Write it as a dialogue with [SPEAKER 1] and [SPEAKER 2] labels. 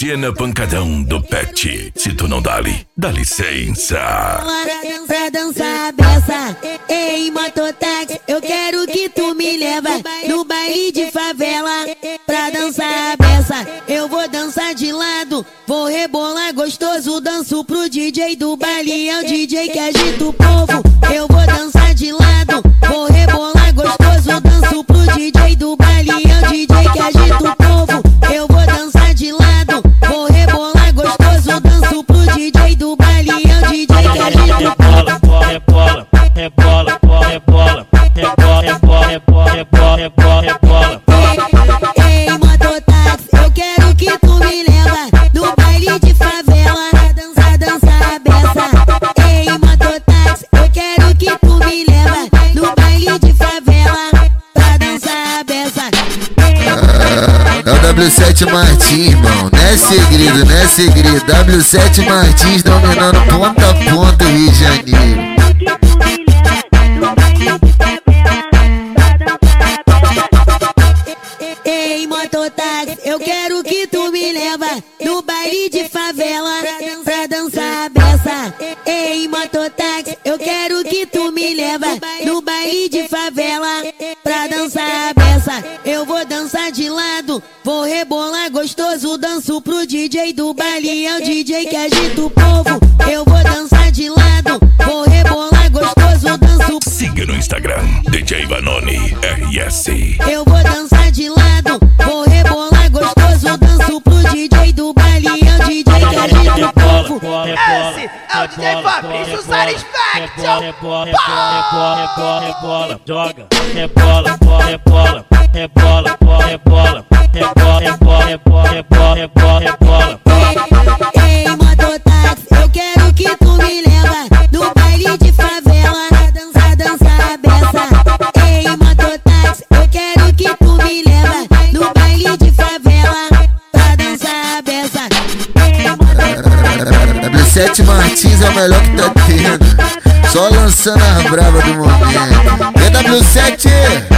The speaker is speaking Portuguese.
[SPEAKER 1] Pequena pancadão do Pet. Se tu não dá-lhe, dá licença.
[SPEAKER 2] Pra dançar a beça, ei mototáxi, eu quero que tu me leva no baile de favela. Pra dançar a beça, eu vou dançar de lado, vou rebolar gostoso, danço pro DJ do baile, é o DJ que agita o povo. Eu vou dançar de lado, vou rebolar gostoso, danço pro DJ do baile, é o DJ que agita o povo. Eu vou dançar de lado, vou rebolar gostoso, danço pro DJ do baile, é o DJ que agita o povo.
[SPEAKER 3] Rebola, rebola, rebola, rebola, rebola, rebola, rebola, rebola, rebola.
[SPEAKER 2] Ei, mototáxi, eu quero que tu me leva no baile de favela. Dançar a beça. Ei, mototáxi, eu quero que tu me leva no baile de favela. Pra dançar a beça.
[SPEAKER 4] É o W7 Martins, irmão, não é segredo, não é segredo. W7 Martins dominando ponta a ponta o Rio de Janeiro.
[SPEAKER 2] Ei, mototáxi, eu quero que tu me leva no baile de favela. Pra dançar a beça. Ei, mototáxi, eu quero que tu me leva no baile de favela. Pra dançar a beça, eu vou dançar de lado, vou rebolar gostoso, danço pro DJ do baile, é o DJ que agita o povo. Eu vou dançar de lado, vou rebolar gostoso, danço.
[SPEAKER 1] Siga no Instagram, DJ Vanoni RS.
[SPEAKER 2] Eu vou dançar de lado, vou rebolar gostoso, danço pro DJ do baile, é o DJ que agita o povo.
[SPEAKER 5] Esse é o DJ Fabrício Satisfaction.
[SPEAKER 3] Rebola, rebola, rebola, joga, rebola, rebola, rebola, rebola, rebola, rebola, rebola, rebola, rebola.
[SPEAKER 2] Ei, mototáxi, eu quero que tu me leva no baile de favela. Dançar a beça. Ei, mototáxi, eu quero que tu me leva no baile de favela. Pra dançar a beça.
[SPEAKER 4] W7 Martins é o melhor que tá tendo, só lançando as bravas do momento. E W7